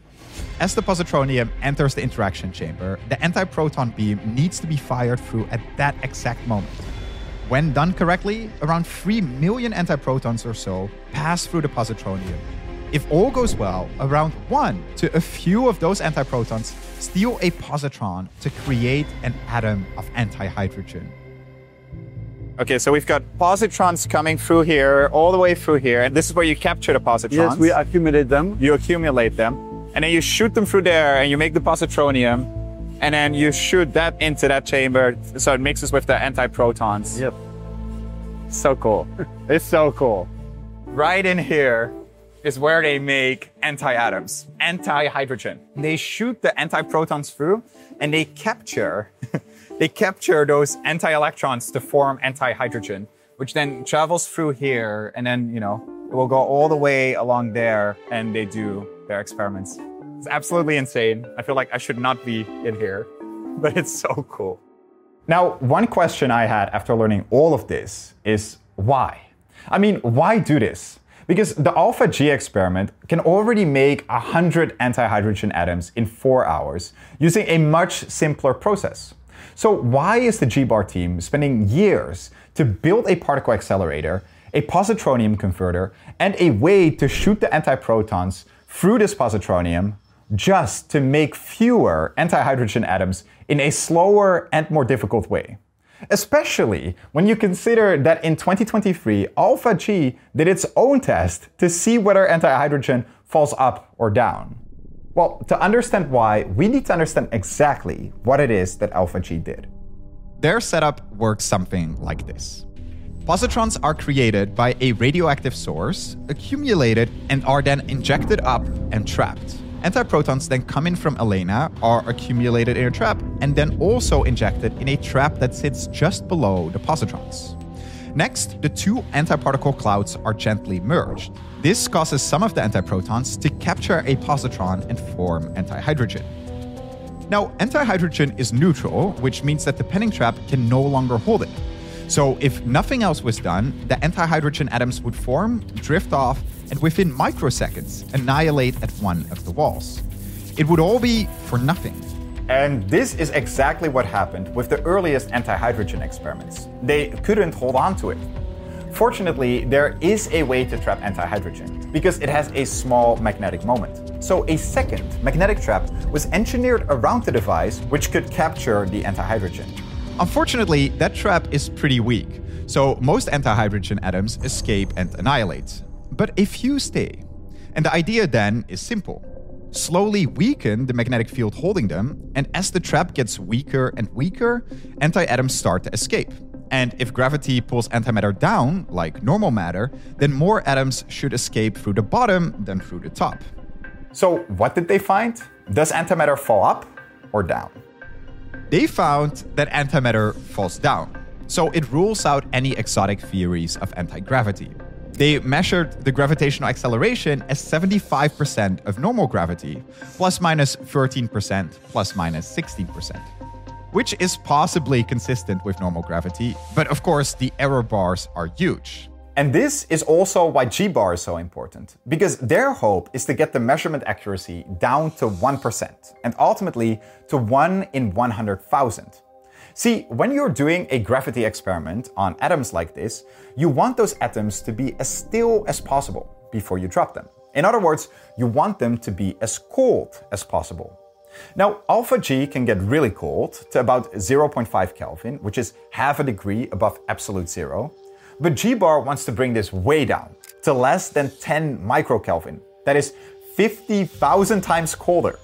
As the positronium enters the interaction chamber, the antiproton beam needs to be fired through at that exact moment. When done correctly, around 3 million antiprotons or so pass through the positronium. If all goes well, around 1 to a few of those antiprotons steal a positron to create an atom of antihydrogen. Okay, so we've got positrons coming through here, all the way through here, and this is where you capture the positrons. Yes, we accumulate them. You accumulate them, and then you shoot them through there, and you make the positronium, and then you shoot that into that chamber, so it mixes with the antiprotons. Yep. So cool. It's so cool. Right in here is where they make anti-atoms, anti-hydrogen. They shoot the antiprotons through, and they capture they capture those anti-electrons to form anti-hydrogen, which then travels through here, and then, it will go all the way along there, and they do their experiments. It's absolutely insane. I feel like I should not be in here, but it's so cool. Now, one question I had after learning all of this is why? I mean, why do this? Because the AlphaG experiment can already make 100 anti-hydrogen atoms in 4 hours using a much simpler process. So why is the GBAR team spending years to build a particle accelerator, a positronium converter, and a way to shoot the antiprotons through this positronium just to make fewer anti-hydrogen atoms in a slower and more difficult way? Especially when you consider that in 2023, AlphaG did its own test to see whether anti-hydrogen falls up or down. Well, to understand why, we need to understand exactly what it is that AlphaG did. Their setup works something like this. Positrons are created by a radioactive source, accumulated, and are then injected up and trapped. Antiprotons then come in from ELENA, are accumulated in a trap, and then also injected in a trap that sits just below the positrons. Next, the two antiparticle clouds are gently merged. This causes some of the antiprotons to capture a positron and form antihydrogen. Now, antihydrogen is neutral, which means that the Penning trap can no longer hold it. So if nothing else was done, the antihydrogen atoms would form, drift off, and within microseconds annihilate at one of the walls. It would all be for nothing. And this is exactly what happened with the earliest antihydrogen experiments. They couldn't hold on to it. Fortunately, there is a way to trap antihydrogen because it has a small magnetic moment. So a second magnetic trap was engineered around the device which could capture the antihydrogen. Unfortunately, that trap is pretty weak, so most antihydrogen atoms escape and annihilate. But a few stay. And the idea then is simple. Slowly weaken the magnetic field holding them, and as the trap gets weaker and weaker, anti-atoms start to escape. And if gravity pulls antimatter down, like normal matter, then more atoms should escape through the bottom than through the top. So what did they find? Does antimatter fall up or down? They found that antimatter falls down, so it rules out any exotic theories of anti-gravity. They measured the gravitational acceleration as 75% of normal gravity, plus minus 13%, plus minus 16%, which is possibly consistent with normal gravity, but of course the error bars are huge. And this is also why GBAR is so important, because their hope is to get the measurement accuracy down to 1%, and ultimately to 1 in 100,000. See, when you're doing a gravity experiment on atoms like this, you want those atoms to be as still as possible before you drop them. In other words, you want them to be as cold as possible. Now, AlphaG can get really cold to about 0.5 Kelvin, which is half a degree above absolute zero. But GBAR wants to bring this way down to less than 10 microkelvin. That is 50,000 times colder.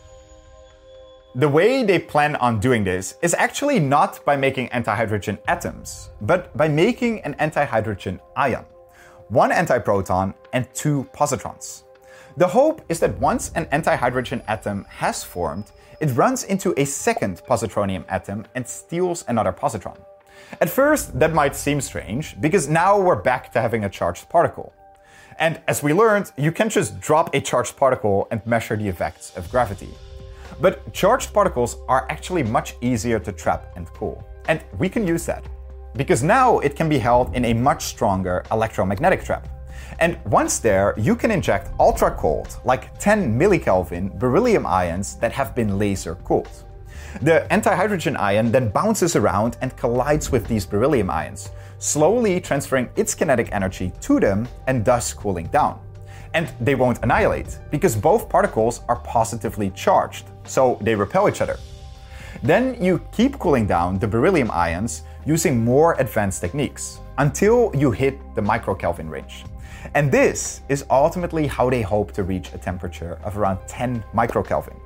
The way they plan on doing this is actually not by making antihydrogen atoms, but by making an antihydrogen ion. One antiproton and two positrons. The hope is that once an antihydrogen atom has formed, it runs into a second positronium atom and steals another positron. At first, that might seem strange, because now we're back to having a charged particle. And as we learned, you can just drop a charged particle and measure the effects of gravity. But charged particles are actually much easier to trap and cool. And we can use that, because now it can be held in a much stronger electromagnetic trap. And once there, you can inject ultra-cold, like 10 millikelvin beryllium ions that have been laser cooled. The antihydrogen ion then bounces around and collides with these beryllium ions, slowly transferring its kinetic energy to them and thus cooling down. And they won't annihilate, because both particles are positively charged, so they repel each other. Then you keep cooling down the beryllium ions using more advanced techniques, until you hit the microkelvin range. And this is ultimately how they hope to reach a temperature of around 10 microkelvin.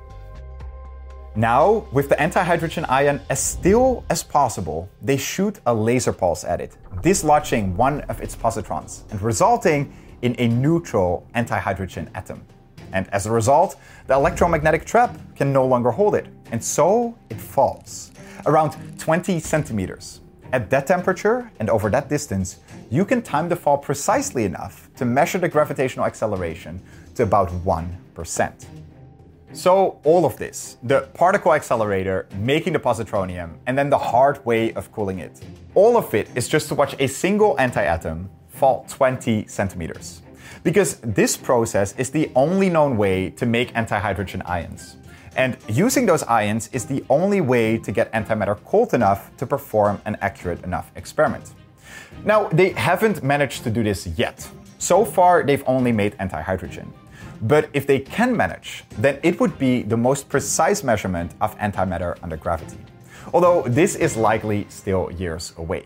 Now, with the antihydrogen ion as still as possible, they shoot a laser pulse at it, dislodging one of its positrons and resulting in a neutral antihydrogen atom. And as a result, the electromagnetic trap can no longer hold it, and so it falls. around 20 centimeters. At that temperature and over that distance, you can time the fall precisely enough to measure the gravitational acceleration to about 1%. So all of this, the particle accelerator, making the positronium, and then the hard way of cooling it, all of it is just to watch a single antiatom fall 20 centimeters. Because this process is the only known way to make antihydrogen ions. And using those ions is the only way to get antimatter cold enough to perform an accurate enough experiment. Now, they haven't managed to do this yet. So far, they've only made antihydrogen. But if they can manage, then it would be the most precise measurement of antimatter under gravity. Although this is likely still years away.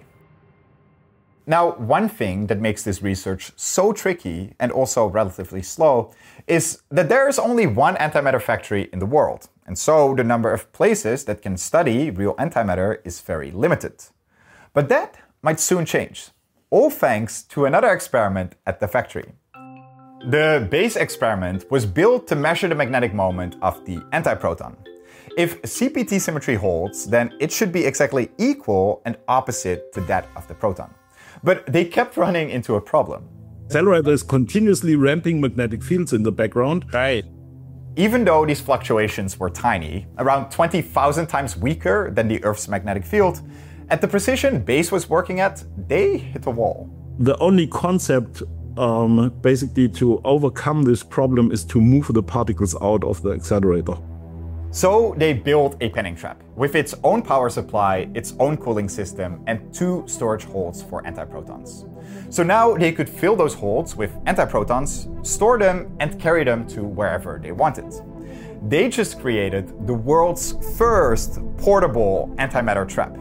Now, one thing that makes this research so tricky and also relatively slow is that there is only one antimatter factory in the world, and so the number of places that can study real antimatter is very limited. But that might soon change, all thanks to another experiment at the factory. The BASE experiment was built to measure the magnetic moment of the antiproton. If CPT symmetry holds, then it should be exactly equal and opposite to that of the proton. But they kept running into a problem. Accelerator is continuously ramping magnetic fields in the background. Right. Even though these fluctuations were tiny, around 20,000 times weaker than the Earth's magnetic field, at the precision BASE was working at, they hit a wall. The only concept basically to overcome this problem is to move the particles out of the accelerator. So they built a penning trap with its own power supply, its own cooling system, and 2 storage holes for antiprotons. So now they could fill those holes with antiprotons, store them, and carry them to wherever they wanted. They just created the world's first portable antimatter trap.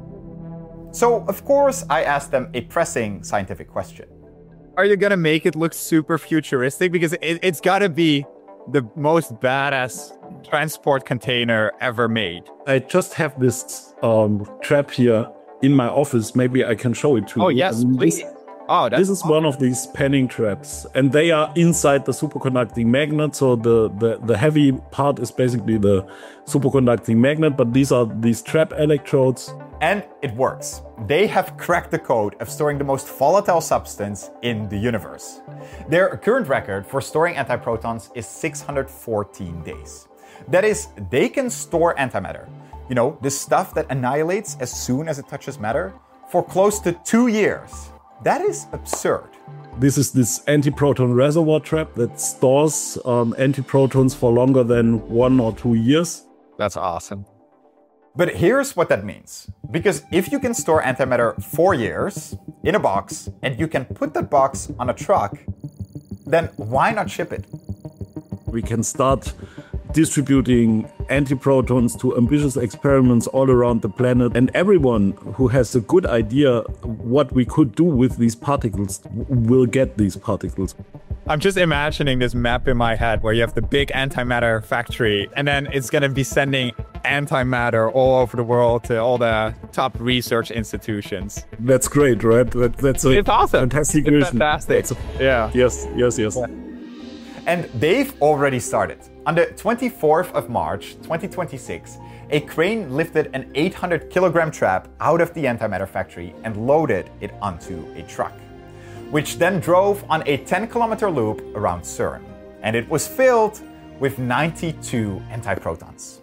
So, of course, I asked them a pressing scientific question. Are you gonna make it look super futuristic? Because it's gotta be the most badass transport container ever made. I just have this trap here in my office. Maybe I can show it to you. Oh, yes, please. This is one of these penning traps, and they are inside the superconducting magnet. So the heavy part is basically the superconducting magnet, but these are these trap electrodes. And it works. They have cracked the code of storing the most volatile substance in the universe. Their current record for storing antiprotons is 614 days. That is, they can store antimatter, you know, the stuff that annihilates as soon as it touches matter, for close to 2 years. That is absurd. This is this antiproton reservoir trap that stores antiprotons for longer than 1 or 2 years. That's awesome. But here's what that means. Because if you can store antimatter 4 years in a box, and you can put that box on a truck, then why not ship it? We can start distributing antiprotons to ambitious experiments all around the planet. And everyone who has a good idea what we could do with these particles will get these particles. I'm just imagining this map in my head where you have the big antimatter factory, and then it's going to be sending antimatter all over the world to all the top research institutions. That's great, right? That's a it's awesome. Fantastic It's vision. fantastic. Yeah. Yes. Yeah. And they've already started. On the 24th of March, 2026, a crane lifted an 800 kilogram trap out of the antimatter factory and loaded it onto a truck, which then drove on a 10-kilometer loop around CERN. And it was filled with 92 antiprotons.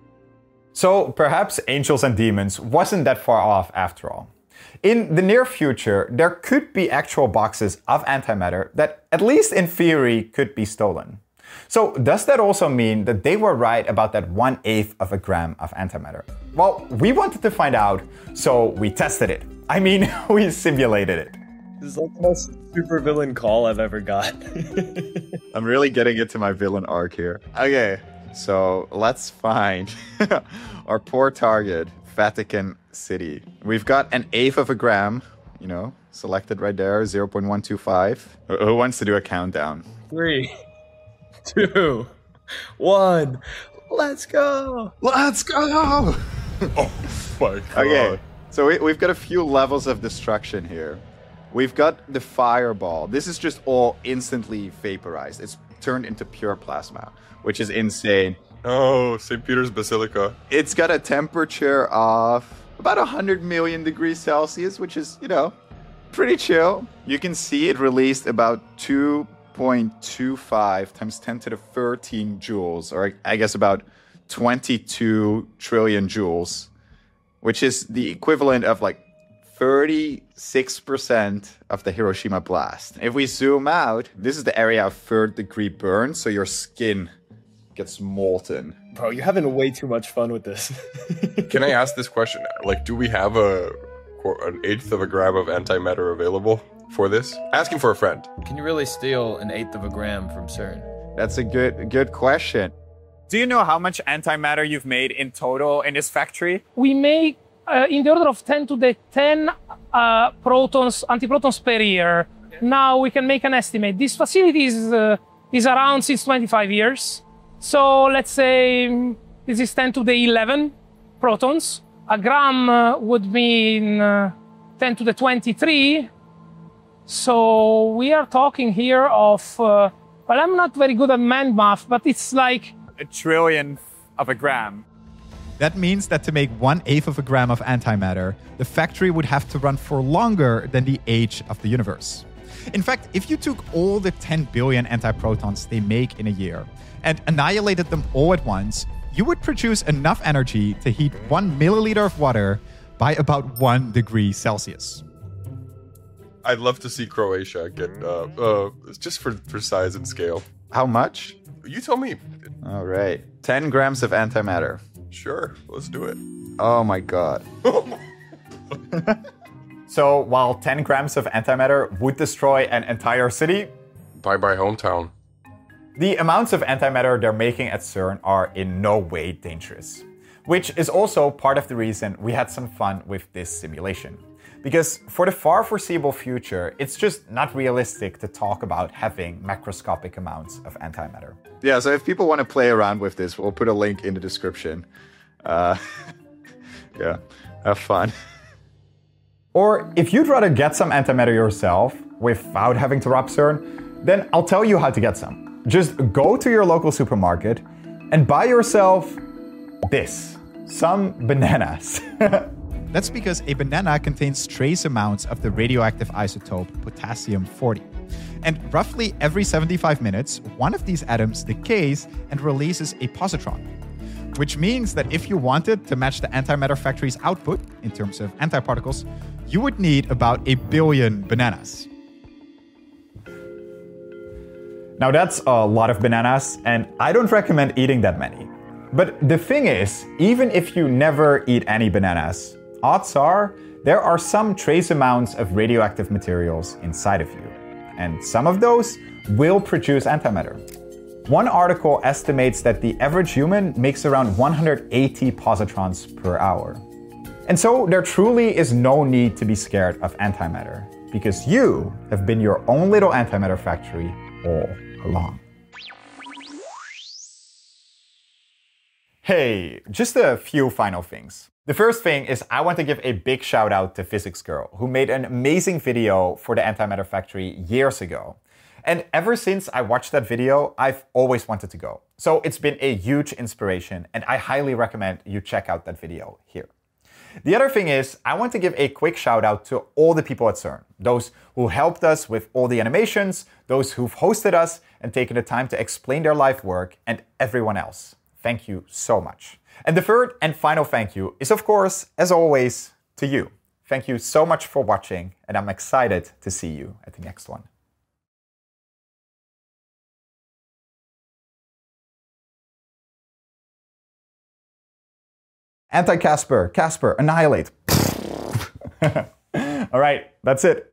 So perhaps Angels and Demons wasn't that far off after all. In the near future, there could be actual boxes of antimatter that, at least in theory, could be stolen. So does that also mean that they were right about that 1/8 of a gram of antimatter? Well, we wanted to find out, so we tested it. I mean, we simulated it. This is like the most supervillain call I've ever got. I'm really getting into my villain arc here. Okay, so let's find our poor target, Vatican City. We've got 1/8 of a gram, you know, selected right there, 0.125. Who wants to do a countdown? 3, 2, 1. Let's go! Let's go! Oh my god. Okay, so we've got a few levels of destruction here. We've got the fireball. This is just all instantly vaporized. It's turned into pure plasma, which is insane. Oh, St. Peter's Basilica. It's got a temperature of about 100 million degrees Celsius, which is, pretty chill. You can see it released about 2.25 times 10 to the 13 joules, or I guess about 22 trillion joules, which is the equivalent of like 36% of the Hiroshima blast. If we zoom out, this is the area of third-degree burn, so your skin gets molten. Bro, you're having way too much fun with this. Can I ask this question? Like, do we have an eighth of a gram of antimatter available for this? Asking for a friend. Can you really steal an eighth of a gram from CERN? That's a good question. Do you know how much antimatter you've made in total in this factory? We make in the order of 10 to the 10 antiprotons per year. Now we can make an estimate. This facility is around since 25 years. So let's say this is 10 to the 11 protons. A gram would mean 10 to the 23. So we are talking here of, well, I'm not very good at math, but it's like a trillionth of a gram. That means that to make 1/8 of a gram of antimatter, the factory would have to run for longer than the age of the universe. In fact, if you took all the 10 billion antiprotons they make in a year and annihilated them all at once, you would produce enough energy to heat 1 milliliter of water by about 1 degree Celsius. I'd love to see Croatia get, just for size and scale. How much? You tell me. All right. 10 grams of antimatter. Sure, let's do it. Oh my god. So while 10 grams of antimatter would destroy an entire city, bye-bye hometown. The amounts of antimatter they're making at CERN are in no way dangerous, which is also part of the reason we had some fun with this simulation. Because for the far foreseeable future, it's just not realistic to talk about having macroscopic amounts of antimatter. Yeah, so if people want to play around with this, we'll put a link in the description. Yeah, have fun. Or if you'd rather get some antimatter yourself without having to rob CERN, then I'll tell you how to get some. Just go to your local supermarket and buy yourself this, some bananas. That's because a banana contains trace amounts of the radioactive isotope potassium-40. And roughly every 75 minutes, one of these atoms decays and releases a positron. Which means that if you wanted to match the antimatter factory's output in terms of antiparticles, you would need about 1 billion bananas. Now that's a lot of bananas, and I don't recommend eating that many. But the thing is, even if you never eat any bananas, odds are there are some trace amounts of radioactive materials inside of you. And some of those will produce antimatter. One article estimates that the average human makes around 180 positrons per hour. And so there truly is no need to be scared of antimatter, because you have been your own little antimatter factory all along. Hey, just a few final things. The first thing is I want to give a big shout out to Physics Girl, who made an amazing video for the Antimatter Factory years ago. And ever since I watched that video, I've always wanted to go. So it's been a huge inspiration, and I highly recommend you check out that video here. The other thing is, I want to give a quick shout out to all the people at CERN. Those who helped us with all the animations, those who've hosted us and taken the time to explain their life work, and everyone else. Thank you so much. And the third and final thank you is, of course, as always, to you. Thank you so much for watching, and I'm excited to see you at the next one. Anti-Casper, Casper, annihilate. All right, that's it.